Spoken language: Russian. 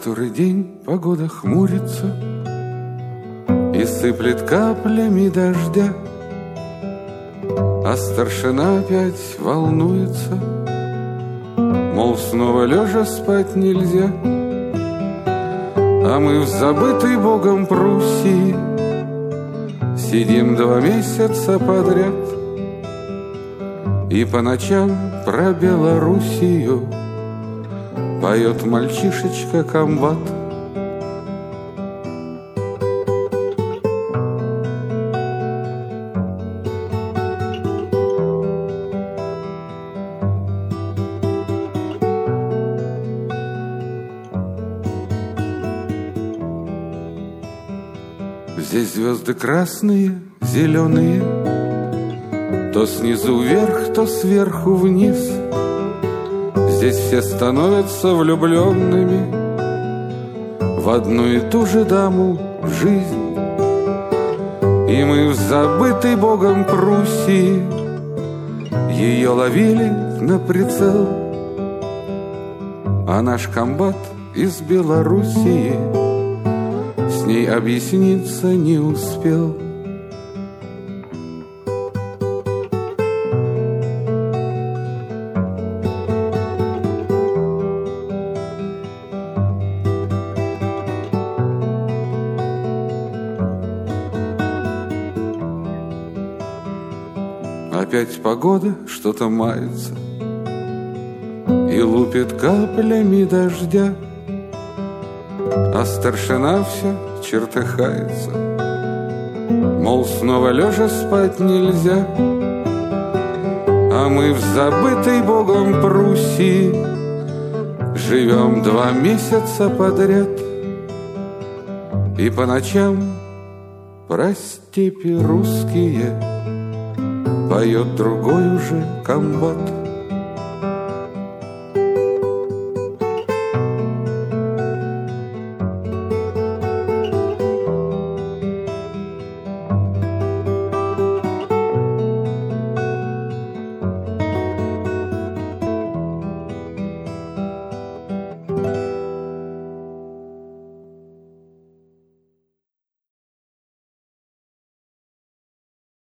который день погода хмурится и сыплет каплями дождя, а старшина опять волнуется, мол, снова лежа спать нельзя. А мы в забытой Богом Пруссии сидим 2 месяца подряд и по ночам про Белоруссию поет мальчишечка-комбат. Здесь звезды красные, зеленые, то снизу вверх, то сверху вниз. Здесь все становятся влюбленными в одну и ту же даму жизнь. И мы в забытой Богом Пруссии ее ловили на прицел, а наш комбат из Белоруссии с ней объясниться не успел. Опять погода что-то мается и лупит каплями дождя, а старшина все чертыхается, мол, снова лежа спать нельзя. А мы в забытой Богом Пруссии живем 2 месяца подряд и по ночам про степи русские поет другой уже комбат.